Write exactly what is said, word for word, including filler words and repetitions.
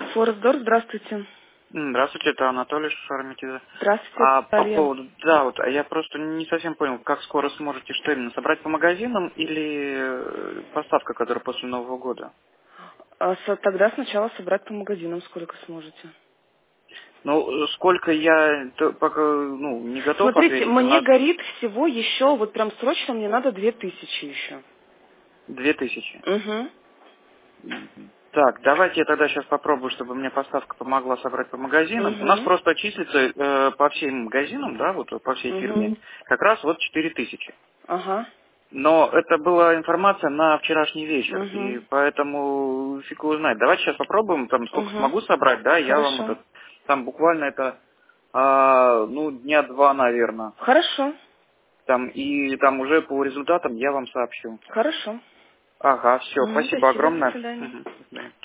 Форестдор, здравствуйте. М, Здравствуйте, это Анатолий Шармитидзе. Здравствуйте, А по Наталья. поводу, да, вот, а я просто не совсем понял, как скоро сможете, что именно, собрать по магазинам или э, поставка, которая после Нового года? А со- тогда сначала собрать по магазинам, сколько сможете. Ну, э, сколько я то пока, ну, не готов Смотрите, ответить, у мне нас горит всего еще, вот прям срочно мне надо две тысячи еще. две тысячи. Угу. Так, давайте я тогда сейчас попробую, чтобы мне поставка помогла собрать по магазинам. У нас Угу. просто числится э, по всем магазинам, да, вот по всей фирме, Угу. как раз вот четыре тысячи. Ага. Но это была информация на вчерашний вечер, и Угу. поэтому фиг его знает. Давайте сейчас попробуем, там сколько Угу. смогу собрать, да, я вам Хорошо. это, там буквально это, а, ну, дня два, наверное. Хорошо. Там, и там уже по результатам я вам сообщу. Хорошо. Ага, все, Угу. спасибо Спасибо, до огромное. свидания. Мгм, до свидания.